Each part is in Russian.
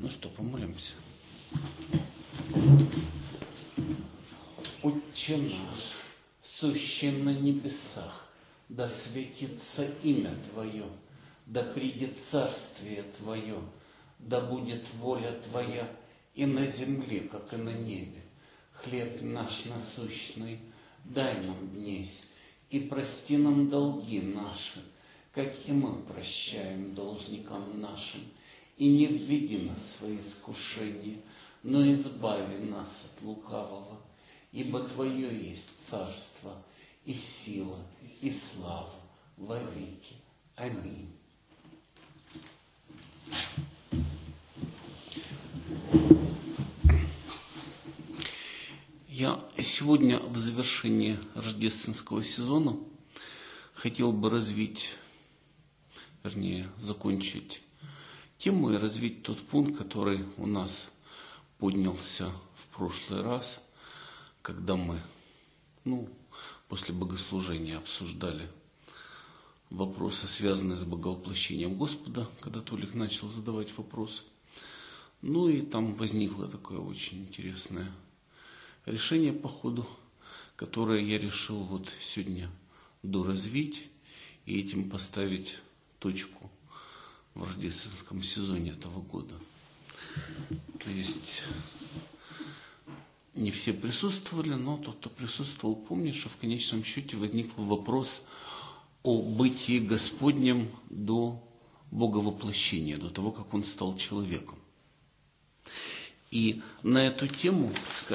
Ну что, помолимся. Отче наш, сущий на небесах, да светится имя Твое, да придет царствие Твое, да будет воля Твоя и на земле, как и на небе. Хлеб наш насущный дай нам днесь, и прости нам долги наши, как и мы прощаем должникам нашим. И не введи нас в свои искушения, но избави нас от лукавого. Ибо Твое есть царство, и сила, и слава во веки. Аминь. Я сегодня в завершении рождественского сезона хотел бы закончить тему и развить тот пункт, который у нас поднялся в прошлый раз, когда мы, после богослужения обсуждали вопросы, связанные с боговоплощением Господа, когда Толик начал задавать вопросы. И там возникло такое очень интересное решение по ходу, которое я решил сегодня доразвить и этим поставить точку в рождественском сезоне этого года. То есть не все присутствовали, но тот, кто присутствовал, помнит, что в конечном счете возник вопрос о бытии Господнем до боговоплощения, до того, как Он стал человеком. И на эту тему,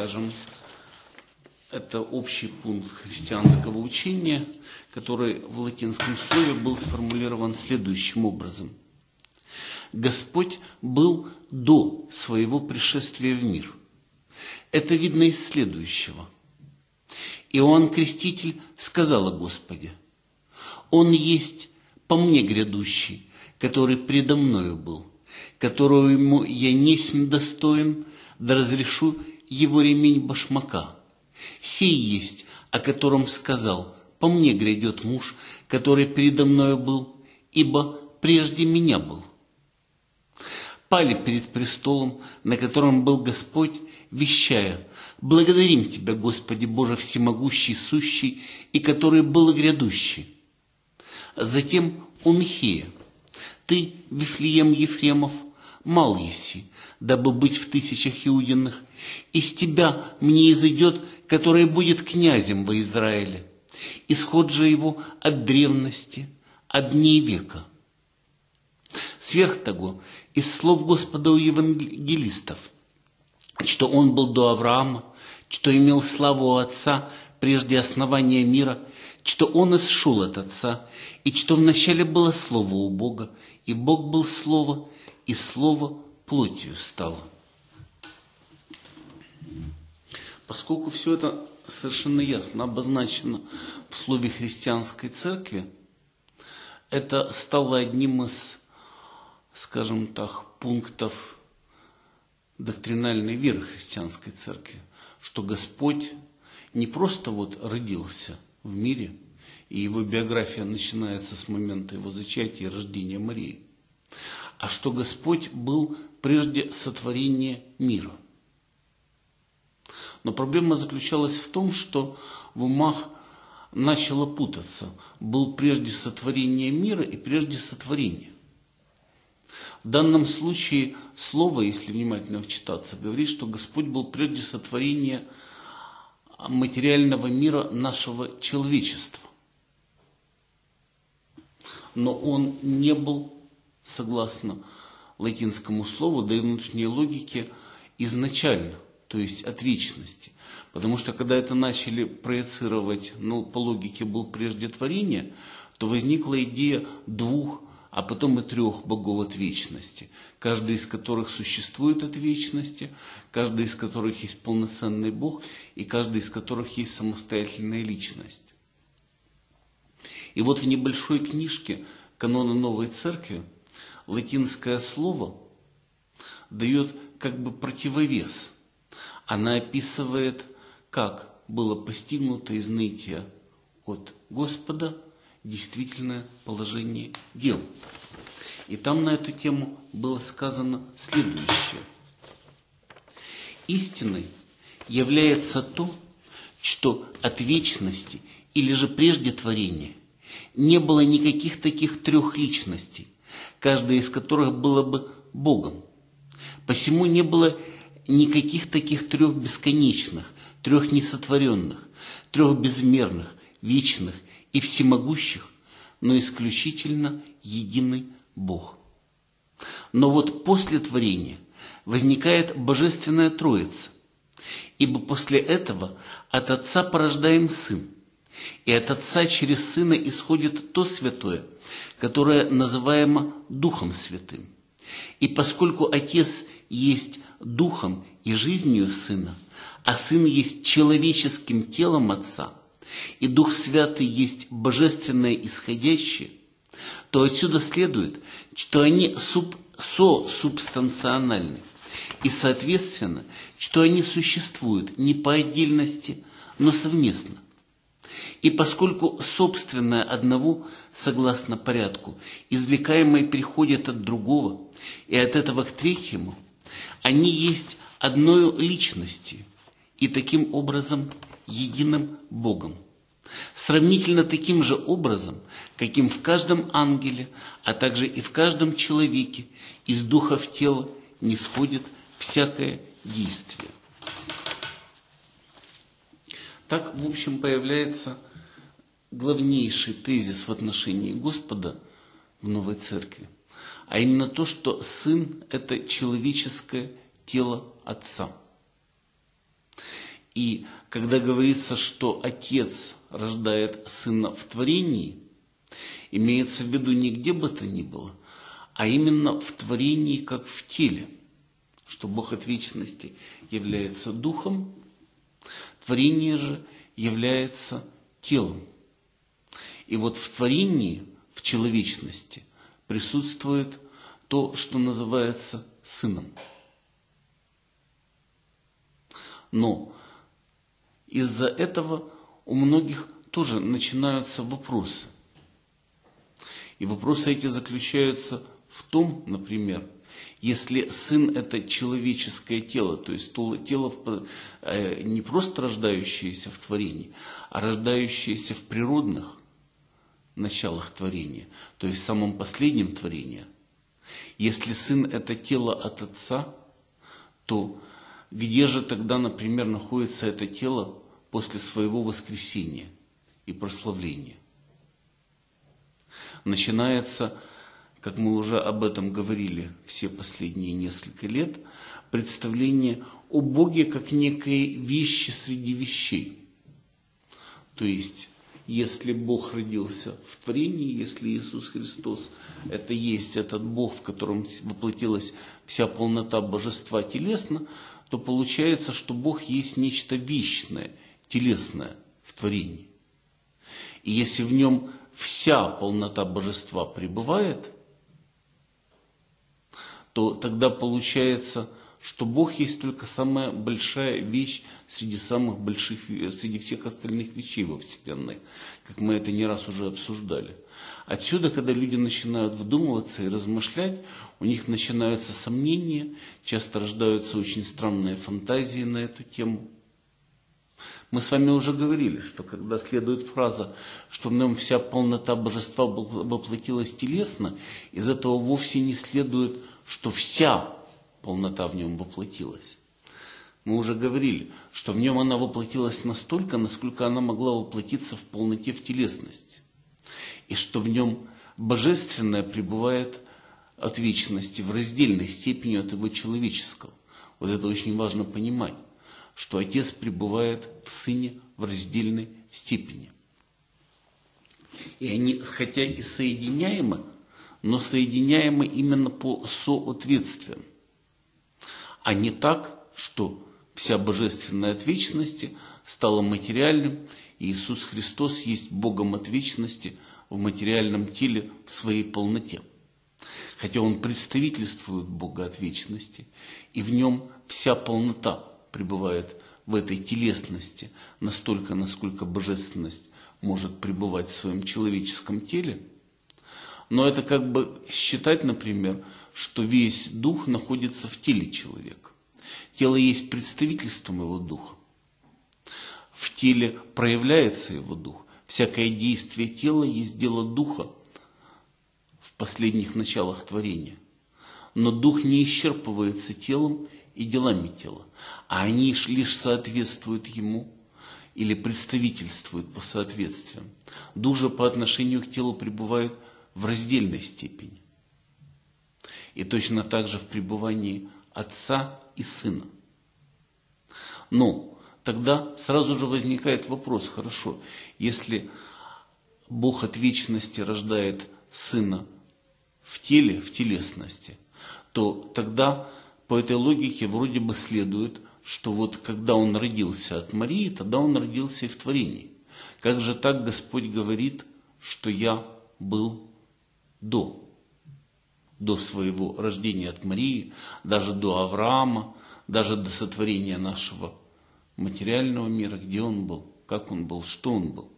это общий пункт христианского учения, который в латинском слове был сформулирован следующим образом. Господь был до своего пришествия в мир. Это видно из следующего. Иоанн Креститель сказал о Господе: «Он есть по мне грядущий, который предо мною был, которого ему я несмь достоин, да разрешу его ремень башмака. Сей есть, о котором сказал: по мне грядет муж, который предо мною был, ибо прежде меня был». Пали перед престолом, на котором был Господь, вещая: «Благодарим Тебя, Господи Боже всемогущий, сущий, и который был и грядущий». Затем у Михея: «Ты, Вифлеем Ефремов, мал еси, дабы быть в тысячах Иудиных. Из тебя мне изойдет, который будет князем во Израиле. Исход же его от древности, от дней века». Сверх того, из слов Господа у евангелистов, что он был до Авраама, что имел славу у Отца прежде основания мира, что он исшел от Отца, и что вначале было Слово у Бога, и Бог был Слово, и Слово плотью стало. Поскольку все это совершенно ясно обозначено в слове христианской церкви, это стало одним из, пунктов доктринальной веры христианской церкви, что Господь не просто родился в мире, и его биография начинается с момента его зачатия и рождения Марии, а что Господь был прежде сотворения мира. Но проблема заключалась в том, что в умах начало путаться: был прежде сотворения мира и прежде сотворения. В данном случае слово, если внимательно вчитаться, говорит, что Господь был прежде сотворения материального мира нашего человечества. Но он не был, согласно латинскому слову, да и внутренней логике, изначально, то есть от вечности. Потому что когда это начали проецировать, по логике был прежде творения, то возникла идея двух, а потом и трех богов от вечности, каждый из которых существует от вечности, каждый из которых есть полноценный Бог, и каждый из которых есть самостоятельная личность. И в небольшой книжке «Каноны Новой Церкви» латинское слово дает противовес. Она описывает, как было постигнуто изнытие от Господа действительное положение дел. И там на эту тему было сказано следующее. Истиной является то, что от вечности или же прежде творения не было никаких таких трех личностей, каждая из которых была бы Богом. Посему не было никаких таких трех бесконечных, трех несотворенных, трех безмерных, вечных и всемогущих, но исключительно единый Бог. Но вот после творения возникает Божественная Троица, ибо после этого от Отца порождаем Сын, и от Отца через Сына исходит то святое, которое называемо Духом Святым. И поскольку Отец есть Духом и жизнью Сына, а Сын есть человеческим телом Отца, и Дух Святый есть божественное исходящее, то отсюда следует, что они сосубстанциональны, и, соответственно, что они существуют не по отдельности, но совместно. И поскольку собственное одного, согласно порядку, извлекаемое переходит от другого, и от этого к третьему, они есть одной личностью, и таким образом единым Богом. Сравнительно таким же образом, каким в каждом ангеле, а также и в каждом человеке из духа в тело нисходит всякое действие. Так, в общем, появляется главнейший тезис в отношении Господа в Новой Церкви, а именно то, что Сын – это человеческое тело Отца. И когда говорится, что Отец рождает Сына в творении, имеется в виду не где бы то ни было, а именно в творении, как в теле, что Бог от вечности является Духом, творение же является телом. И вот в творении, в человечности, присутствует то, что называется Сыном. Но из-за этого у многих тоже начинаются вопросы. И вопросы эти заключаются в том, например, если Сын – это человеческое тело, то есть тело не просто рождающееся в творении, а рождающееся в природных началах творения, то есть в самом последнем творении. Если Сын – это тело от Отца, то где же тогда, например, находится это тело после своего воскресения и прославления? Начинается, как мы уже об этом говорили все последние несколько лет, представление о Боге как некой вещи среди вещей. То есть, если Бог родился в творении, если Иисус Христос – это есть этот Бог, в котором воплотилась вся полнота божества телесно, то получается, что Бог есть нечто вечное, телесное в творении. И если в нем вся полнота божества пребывает, то тогда получается, что Бог есть только самая большая вещь среди самых больших, среди всех остальных вещей во Вселенной, как мы это не раз уже обсуждали. Отсюда, когда люди начинают вдумываться и размышлять, у них начинаются сомнения, часто рождаются очень странные фантазии на эту тему. Мы с вами уже говорили, что когда следует фраза, что в нем вся полнота божества воплотилась телесно, из этого вовсе не следует, что вся полнота в нем воплотилась. Мы уже говорили, что в нем она воплотилась настолько, насколько она могла воплотиться в полноте в телесности. И что в нем божественное пребывает от вечности в раздельной степени от его человеческого. Вот это очень важно понимать, что Отец пребывает в Сыне в раздельной степени. И они, хотя и соединяемы, но соединяемы именно по соответствиям, а не так, что вся божественная от вечности стала материальным, и Иисус Христос есть Богом от вечности в материальном теле в своей полноте. Хотя Он представительствует Бога от вечности, и в Нем вся полнота пребывает в этой телесности настолько, насколько божественность может пребывать в своем человеческом теле, Но это как бы считать, например, что весь дух находится в теле человека. Тело есть представительством его духа. В теле проявляется его дух. Всякое действие тела есть дело духа в последних началах творения. Но дух не исчерпывается телом и делами тела, а они лишь соответствуют ему или представительствуют по соответствиям. Дух же по отношению к телу пребывает в раздельной степени. И точно так же в пребывании Отца и Сына. Но тогда сразу же возникает вопрос, хорошо, если Бог от вечности рождает Сына в теле, в телесности, то тогда по этой логике вроде бы следует, что вот когда Он родился от Марии, тогда Он родился и в творении. Как же так Господь говорит, что я был до своего рождения от Марии, даже до Авраама, даже до сотворения нашего материального мира, где Он был, как Он был, что Он был.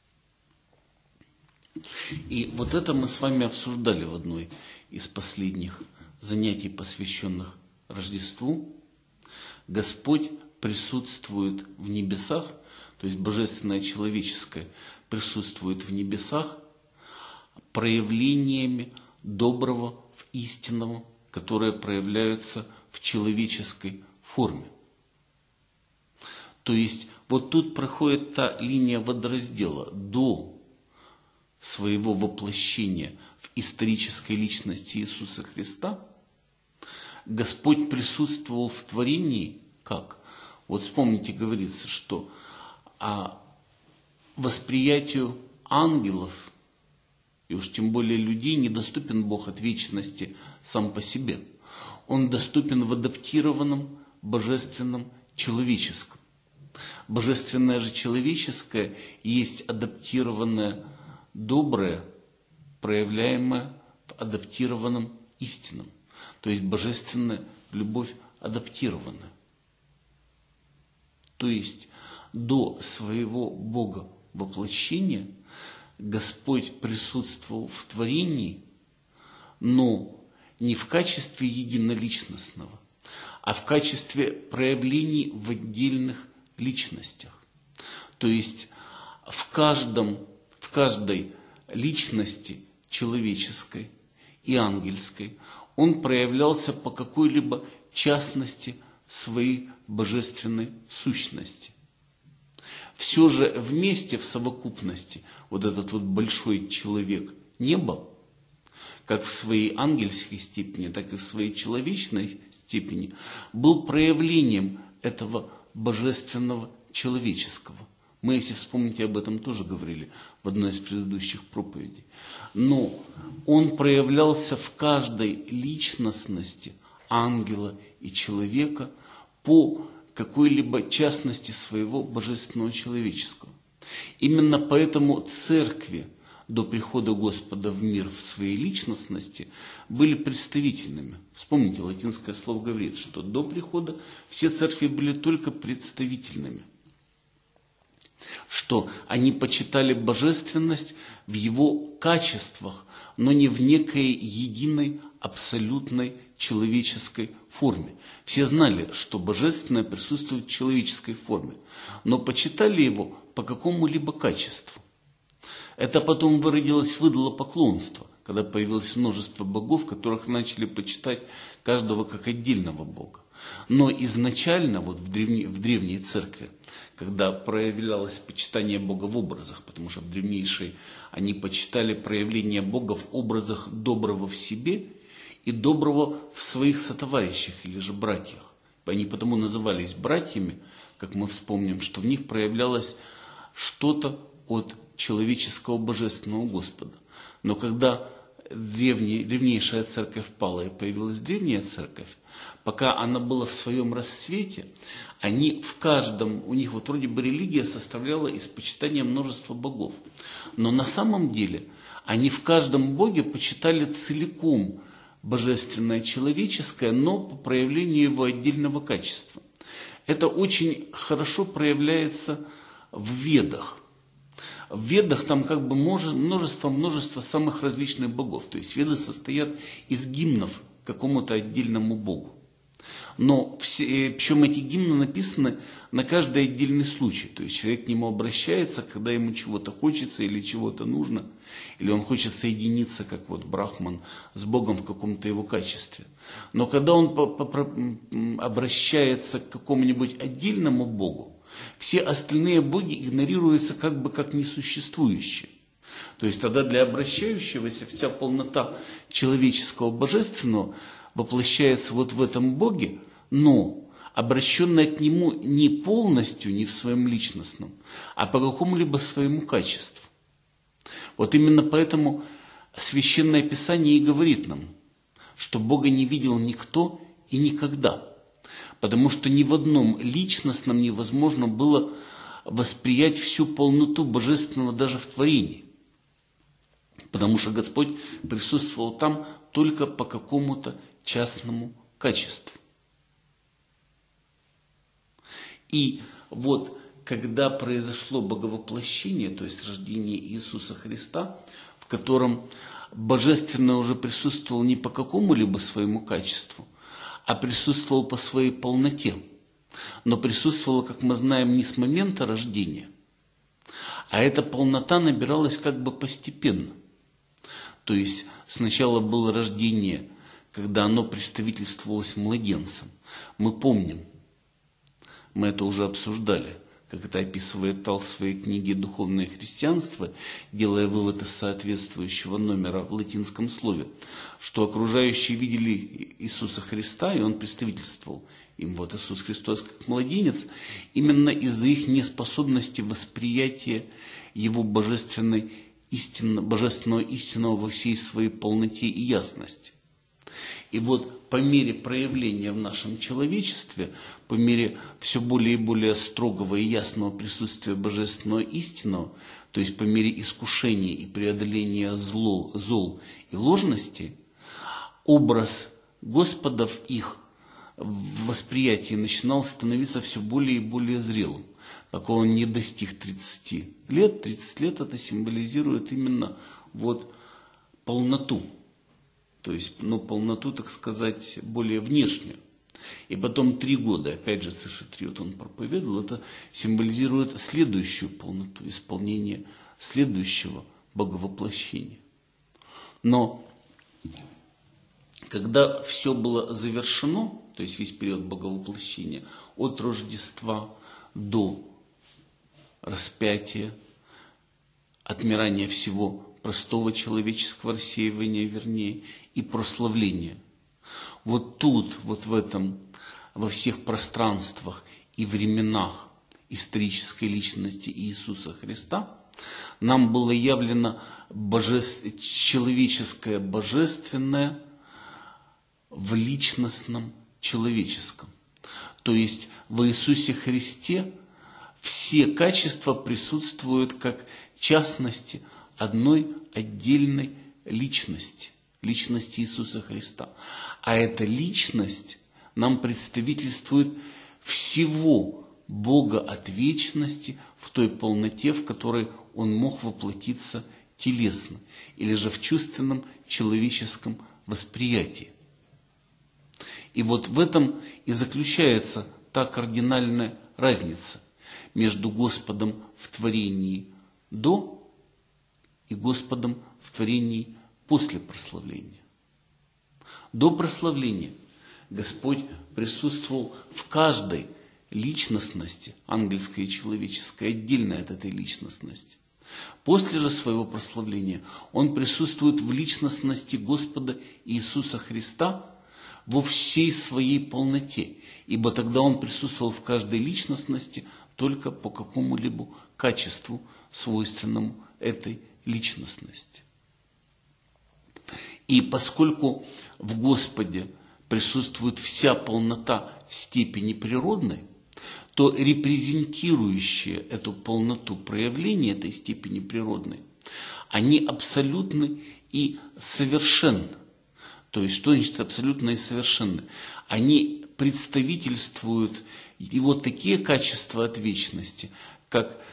И вот это мы с вами обсуждали в одной из последних занятий, посвященных Рождеству. Господь присутствует в небесах, то есть божественное человеческое присутствует в небесах проявлениями доброго в истинном, которое проявляется в человеческой форме. То есть вот тут проходит та линия водораздела до своего воплощения в исторической личности Иисуса Христа. Господь присутствовал в творении как? Вот вспомните, говорится, что восприятию ангелов, и уж тем более людей, недоступен Бог от вечности сам по себе. Он доступен в адаптированном, божественном, человеческом. Божественное же человеческое есть адаптированное доброе, проявляемое в адаптированном истинном. То есть божественная любовь адаптированная. То есть до своего Бога воплощения Господь присутствовал в творении, но не в качестве единоличностного, а в качестве проявлений в отдельных личностях. То есть в каждой личности человеческой и ангельской Он проявлялся по какой-либо частности своей божественной сущности. Все же вместе, в совокупности, вот этот вот большой человек неба, как в своей ангельской степени, так и в своей человечной степени, был проявлением этого божественного человеческого. Мы, если вспомните, об этом тоже говорили в одной из предыдущих проповедей. Но он проявлялся в каждой личностности ангела и человека по какой-либо частности своего божественного человеческого. Именно поэтому церкви до прихода Господа в мир в своей личностности были представительными. Вспомните, латинское слово говорит, что до прихода все церкви были только представительными. Что они почитали божественность в его качествах, но не в некой единой, абсолютной человеческой форме. Все знали, что божественное присутствует в человеческой форме, но почитали его по какому-либо качеству. Это потом выродилось в идолопоклонство, когда появилось множество богов, которых начали почитать каждого как отдельного бога. Но изначально, вот в древней церкви, когда проявлялось почитание Бога в образах, потому что в древнейшей они почитали проявление Бога в образах доброго в себе и доброго в своих сотоварищах или же братьях. Они потому назывались братьями, как мы вспомним, что в них проявлялось что-то от человеческого божественного Господа. Но когда древнейшая церковь пала и появилась древняя церковь, пока она была в своем расцвете, у них вот вроде бы религия составляла из почитания множества богов. Но на самом деле они в каждом боге почитали целиком божественное человеческое, но по проявлению его отдельного качества. Это очень хорошо проявляется в Ведах. в Ведах там как бы множество самых различных богов. То есть Веды состоят из гимнов какому-то отдельному богу. Но причем эти гимны написаны на каждый отдельный случай. То есть человек к нему обращается, когда ему чего-то хочется или чего-то нужно, или он хочет соединиться, как вот Брахман, с Богом в каком-то его качестве. Но когда он обращается к какому-нибудь отдельному Богу, все остальные боги игнорируются как бы как несуществующие. То есть тогда для обращающегося вся полнота человеческого божественного воплощается вот в этом Боге, но обращенная к Нему не полностью, не в своем личностном, а по какому-либо своему качеству. Вот именно поэтому Священное Писание и говорит нам, что Бога не видел никто и никогда, потому что ни в одном личностном невозможно было восприять всю полноту Божественного даже в творении, потому что Господь присутствовал там только по какому-то частному качеству. И вот когда произошло боговоплощение, то есть рождение Иисуса Христа, в котором Божественное уже присутствовало не по какому-либо своему качеству, а присутствовало по своей полноте, но присутствовало, как мы знаем, не с момента рождения, а эта полнота набиралась как бы постепенно. То есть сначала было рождение, когда оно представительствовалось младенцем. Мы помним, мы это уже обсуждали, как это описывает Тал в своей книге «Духовное христианство», делая вывод из соответствующего номера в латинском слове, что окружающие видели Иисуса Христа, и Он представительствовал им, вот Иисус Христос как младенец, именно из-за их неспособности восприятия Его божественного истинного во всей своей полноте и ясности. И вот по мере проявления в нашем человечестве, по мере все более и более строгого и ясного присутствия божественного истинного, то есть по мере искушения и преодоления зол и ложности, образ Господа в их восприятии начинал становиться все более и более зрелым. Как он не достиг 30 лет, 30 лет это символизирует именно вот полноту. То есть, полноту, так сказать, более внешнюю. И потом 3 года, опять же, цифра 3, вот он проповедовал, это символизирует следующую полноту, исполнение следующего боговоплощения. Но когда все было завершено, то есть весь период боговоплощения, от Рождества до распятия, отмирания всего простого человеческого рассеивания, вернее, и прославления. Вот тут, вот в этом, во всех пространствах и временах исторической личности Иисуса Христа нам было явлено человеческое божественное в личностном человеческом. То есть в Иисусе Христе все качества присутствуют как частности одной отдельной личности, личности Иисуса Христа. А эта личность нам представительствует всего Бога от вечности в той полноте, в которой Он мог воплотиться телесно, или же в чувственном человеческом восприятии. И вот в этом и заключается та кардинальная разница между Господом в творении до и Господом в творении после прославления. До прославления Господь присутствовал в каждой личностности, ангельской и человеческой, отдельно от этой личностности. После же своего прославления Он присутствует в личностности Господа Иисуса Христа во всей своей полноте, ибо тогда Он присутствовал в каждой личностности только по какому-либо качеству, свойственному этой личностности. И поскольку в Господе присутствует вся полнота степени природной, то репрезентирующие эту полноту проявления этой степени природной, они абсолютны и совершенны. То есть, что значит абсолютно и совершенны? Они представительствуют его такие качества от вечности, как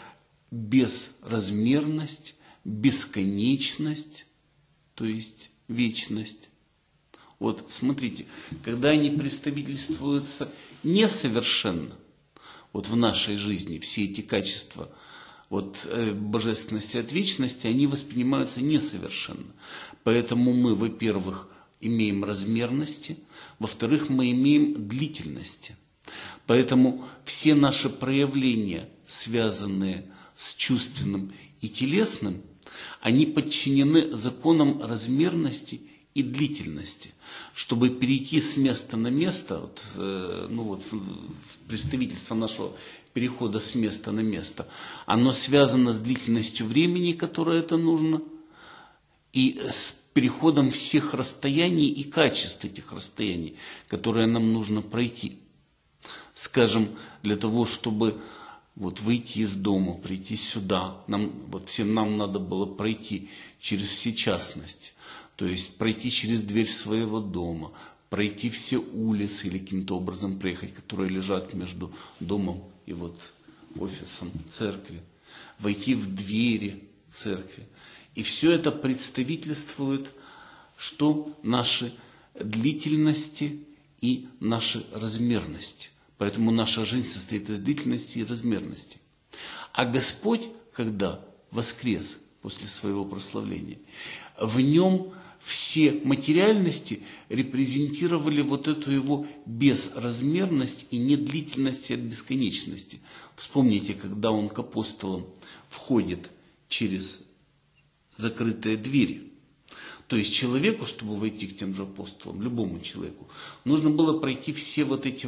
безразмерность, бесконечность, то есть вечность. Вот смотрите, когда они представительствуются несовершенно, вот в нашей жизни все эти качества вот, божественности от вечности, они воспринимаются несовершенно. Поэтому мы, во-первых, имеем размерности, во-вторых, мы имеем длительности. Поэтому все наши проявления, связанные с чувственным и телесным, они подчинены законам размерности и длительности. Чтобы перейти с места на место, представительство нашего перехода с места на место, оно связано с длительностью времени, которое это нужно, и с переходом всех расстояний и качеств этих расстояний, которые нам нужно пройти. Скажем, для того, чтобы выйти из дома, прийти сюда, всем нам надо было пройти через все частности, то есть пройти через дверь своего дома, пройти все улицы или каким-то образом проехать, которые лежат между домом и офисом церкви, войти в двери церкви. И все это представительствует, что наши длительности и наши размерности. Поэтому наша жизнь состоит из длительности и размерности. А Господь, когда воскрес после своего прославления, в нем все материальности репрезентировали эту его безразмерность и недлительность от бесконечности. Вспомните, когда он к апостолам входит через закрытые двери. То есть человеку, чтобы войти к тем же апостолам, любому человеку, нужно было пройти все эти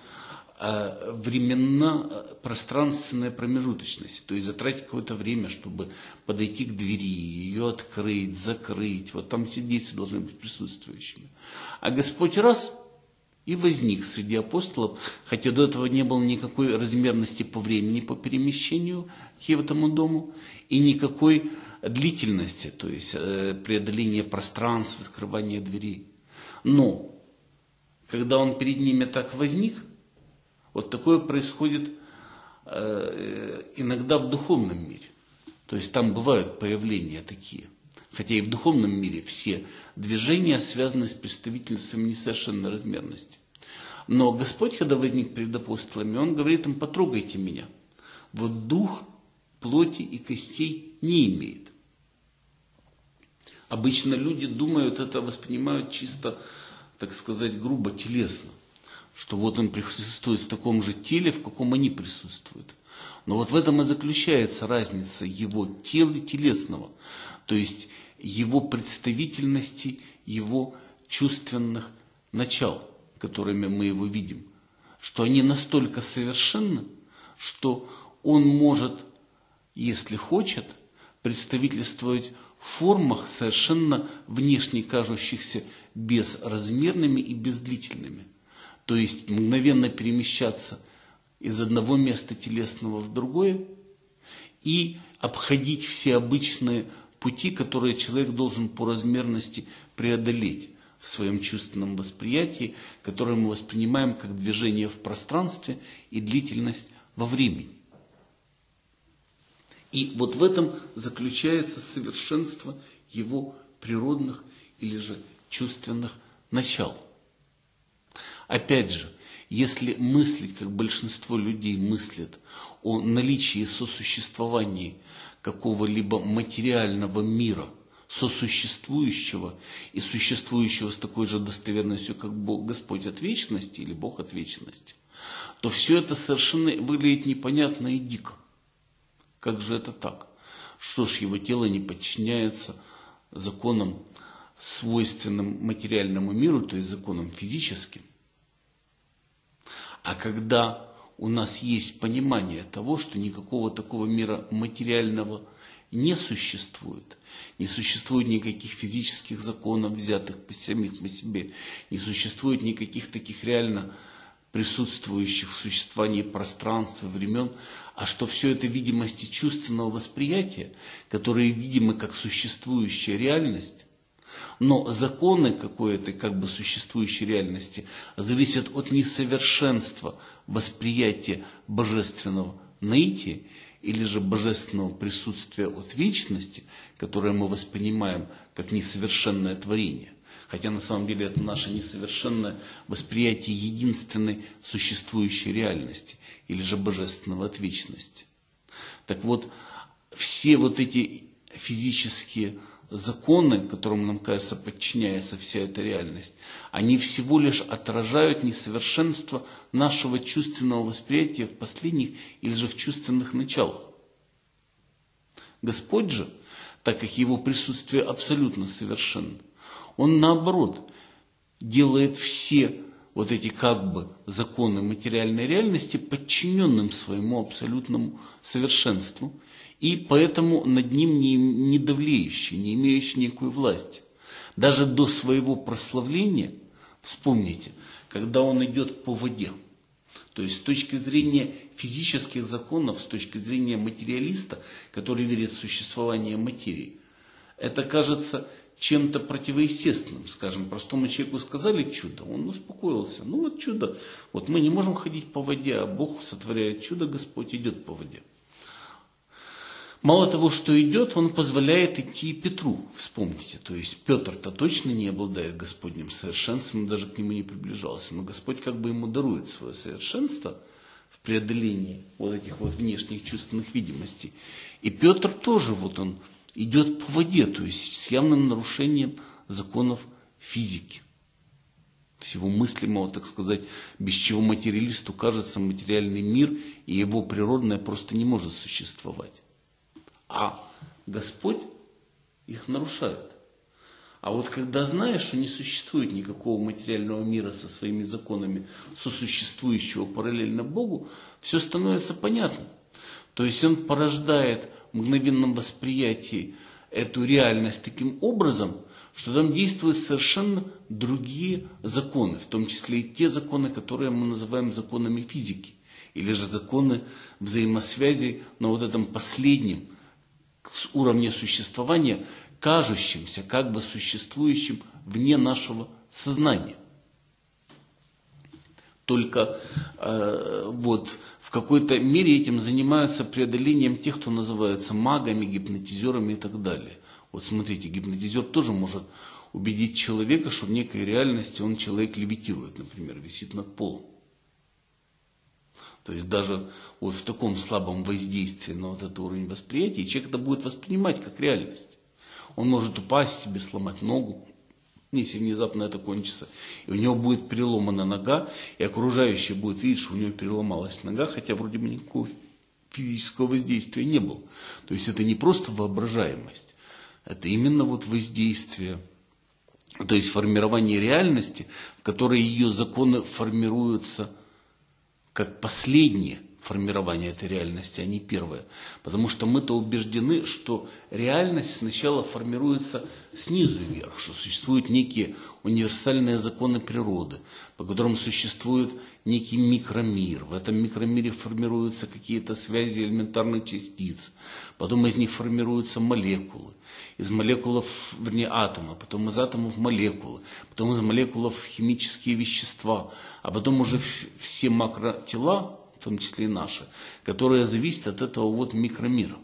временно-пространственные промежуточности, то есть затратить какое-то время, чтобы подойти к двери, ее открыть, закрыть. Там все действия должны быть присутствующими. А Господь раз и возник среди апостолов, хотя до этого не было никакой размерности по времени, по перемещению к этому дому, и никакой длительности, то есть преодоление пространств, открывание дверей. Но когда он перед ними так возник, такое происходит иногда в духовном мире. То есть там бывают появления такие. Хотя и в духовном мире все движения связаны с представительством несовершенной размерности. Но Господь, когда возник перед апостолами, Он говорит им: потрогайте меня. Дух плоти и костей не имеет. Обычно люди думают, это воспринимают чисто, так сказать, грубо, телесно. Что он присутствует в таком же теле, в каком они присутствуют. Но в этом и заключается разница его тела телесного, то есть его представительности, его чувственных начал, которыми мы его видим, что они настолько совершенны, что он может, если хочет, представительствовать в формах, совершенно внешне кажущихся безразмерными и бездлительными. То есть мгновенно перемещаться из одного места телесного в другое и обходить все обычные пути, которые человек должен по размерности преодолеть в своем чувственном восприятии, которое мы воспринимаем как движение в пространстве и длительность во времени. И в этом заключается совершенство его природных или же чувственных начал. Опять же, если мыслить, как большинство людей мыслят, о наличии и сосуществовании какого-либо материального мира, сосуществующего и существующего с такой же достоверностью, как Господь от вечности или Бог от вечности, то все это совершенно выглядит непонятно и дико. Как же это так? Что ж, его тело не подчиняется законам, свойственным материальному миру, то есть законам физическим. А когда у нас есть понимание того, что никакого такого мира материального не существует никаких физических законов, взятых самих по себе, не существует никаких таких реально присутствующих в существовании пространства, времен, а что все это видимости чувственного восприятия, которые видимы как существующая реальность, но законы какой-то существующей реальности зависят от несовершенства восприятия божественного наития или же божественного присутствия от вечности, которое мы воспринимаем как несовершенное творение, хотя на самом деле это наше несовершенное восприятие единственной существующей реальности, или же божественного от вечности. Так вот, все вот эти физические законы, которым, нам кажется, подчиняется вся эта реальность, они всего лишь отражают несовершенство нашего чувственного восприятия в последних или же в чувственных началах. Господь же, так как Его присутствие абсолютно совершенно, Он наоборот делает все вот эти как бы законы материальной реальности подчиненным своему абсолютному совершенству, и поэтому над ним не давлеющий, не имеющий никакой власти. Даже до своего прославления, вспомните, когда он идет по воде, то есть с точки зрения физических законов, с точки зрения материалиста, который верит в существование материи, это кажется чем-то противоестественным. Скажем, простому человеку сказали чудо, он успокоился. Ну вот чудо, вот мы не можем ходить по воде, а Бог сотворяет чудо, Господь идет по воде. Мало того, что идет, он позволяет идти и Петру, вспомните. То есть Петр-то точно не обладает Господним совершенством, даже к нему не приближался. Но Господь как бы ему дарует свое совершенство в преодолении вот этих вот внешних чувственных видимостей. И Петр тоже вот он идет по воде, то есть с явным нарушением законов физики. Всего мыслимого, так сказать, без чего материалисту кажется материальный мир и его природное просто не может существовать. А Господь их нарушает. А вот когда знаешь, что не существует никакого материального мира со своими законами, сосуществующего параллельно Богу, все становится понятно. То есть он порождает в мгновенном восприятии эту реальность таким образом, что там действуют совершенно другие законы, в том числе и те законы, которые мы называем законами физики, или же законы взаимосвязи на вот этом последнем уровне существования, кажущимся, как бы существующим вне нашего сознания. Только вот в какой-то мере этим занимаются преодолением тех, кто называется магами, гипнотизерами и так далее. Вот смотрите, гипнотизер тоже может убедить человека, что в некой реальности он человек левитирует, например, висит над полом. То есть даже вот в таком слабом воздействии на вот этот уровень восприятия человек это будет воспринимать как реальность. Он может упасть себе, сломать ногу, если внезапно это кончится. И у него будет переломана нога, и окружающие будут видеть, что у него переломалась нога, хотя вроде бы никакого физического воздействия не было. То есть это не просто воображаемость, это именно вот воздействие, то есть формирование реальности, в которой ее законы формируются как последнее формирование этой реальности, а не первое. Потому что мы-то убеждены, что реальность сначала формируется снизу вверх, что существуют некие универсальные законы природы, по которым существует некий микромир. В этом микромире формируются какие-то связи элементарных частиц, потом из них формируются молекулы. Из молекулов, вернее, атомы, потом из атомов молекулы, потом из молекулов химические вещества, а потом уже все макротела, в том числе и наши, которые зависят от этого вот микромира.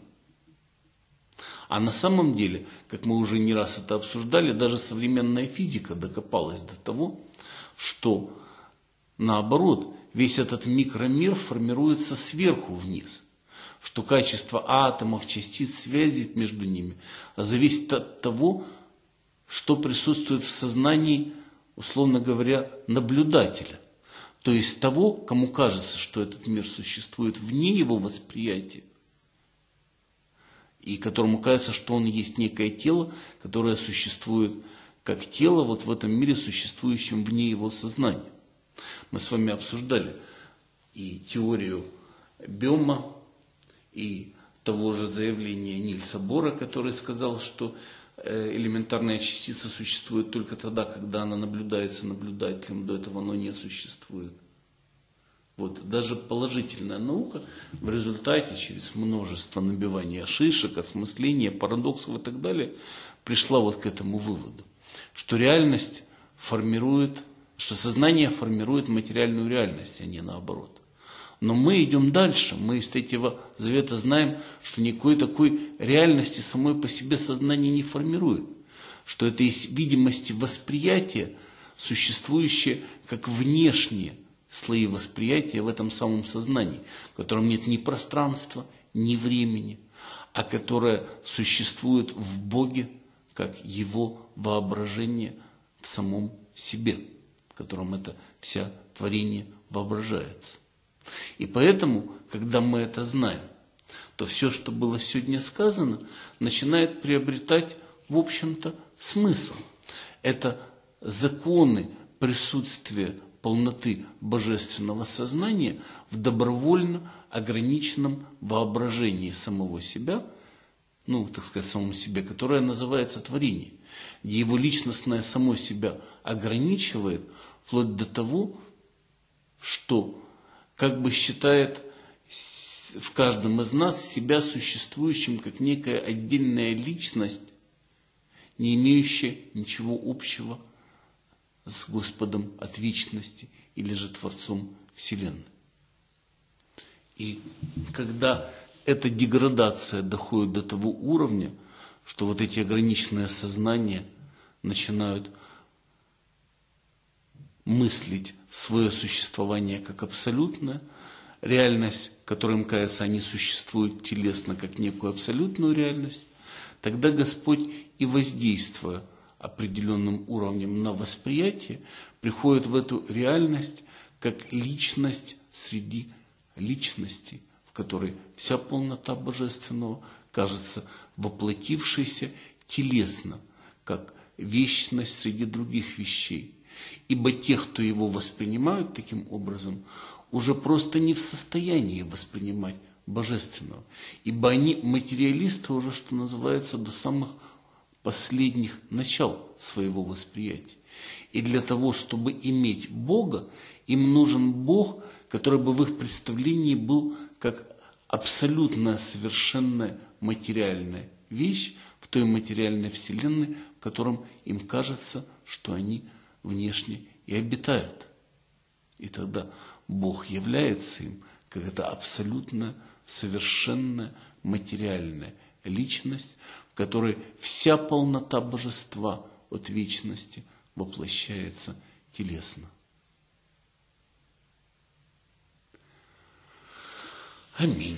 А на самом деле, как мы уже не раз это обсуждали, даже современная физика докопалась до того, что наоборот, весь этот микромир формируется сверху вниз. Что качество атомов, частиц, связи между ними зависит от того, что присутствует в сознании, условно говоря, наблюдателя. То есть того, кому кажется, что этот мир существует вне его восприятия, и которому кажется, что он есть некое тело, которое существует как тело вот в этом мире, существующем вне его сознания. Мы с вами обсуждали и теорию Бёма, и того же заявления Нильса Бора, который сказал, что элементарная частица существует только тогда, когда она наблюдается наблюдателем, до этого она не существует. Вот. Даже положительная наука в результате, через множество набивания шишек, осмысления, парадоксов и так далее, пришла вот к этому выводу, что реальность формирует, что сознание формирует материальную реальность, а не наоборот. Но мы идем дальше. Мы из Третьего Завета знаем, что никакой такой реальности самой по себе сознание не формирует. Что это есть видимости восприятия, существующие как внешние слои восприятия в этом самом сознании, в котором нет ни пространства, ни времени, а которое существует в Боге, как Его воображение в самом себе, в котором это вся творение воображается. И поэтому, когда мы это знаем, то все, что было сегодня сказано, начинает приобретать, в общем-то, смысл. Это законы присутствия полноты божественного сознания в добровольно ограниченном воображении самого себя, так сказать, самому себе, которое называется творение, где его личностное само себя ограничивает вплоть до того, что как бы считает в каждом из нас себя существующим как некая отдельная личность, не имеющая ничего общего с Господом от вечности или же Творцом Вселенной. И когда эта деградация доходит до того уровня, что вот эти ограниченные сознания начинают мыслить свое существование как абсолютное, реальность, которой им кажется, они существуют телесно как некую абсолютную реальность, тогда Господь и воздействуя определенным уровнем на восприятие, приходит в эту реальность как личность среди личностей, в которой вся полнота Божественного кажется воплотившейся телесно, как вечность среди других вещей. Ибо тех, кто его воспринимают таким образом, уже просто не в состоянии воспринимать Божественного. Ибо они материалисты уже, что называется, до самых последних начал своего восприятия. И для того, чтобы иметь Бога, им нужен Бог, который бы в их представлении был как абсолютная, совершенная материальная вещь в той материальной вселенной, в котором им кажется, что они внешне и обитают. И тогда Бог является им как эта абсолютная, совершенная материальная личность, в которой вся полнота божества от вечности воплощается телесно. Аминь.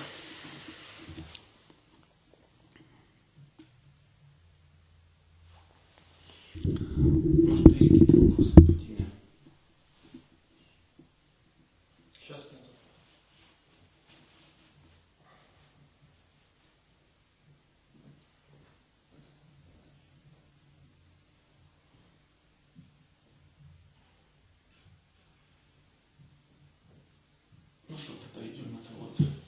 Может, есть какие-то вопросы по теме? Сейчас нет. Ну что, тогда идем это вот.